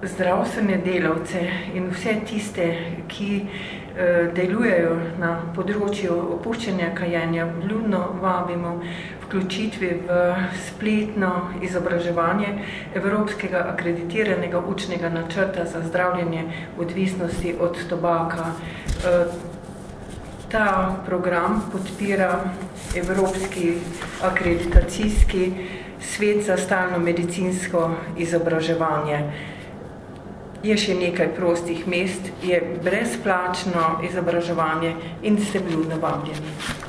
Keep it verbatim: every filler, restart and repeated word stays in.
zdravstvene delavce in vse tiste, ki delujejo na področju opuščanja kajenja, vljudno vabimo vključitvi v spletno izobraževanje Evropskega akreditiranega učnega načrta za zdravljenje odvisnosti od tobaka. Ta program podpira Evropski akreditacijski svet za stalno medicinsko izobraževanje. Je še nekaj prostih mest, je brezplačno izobraževanje in ste vljudno vabljeni.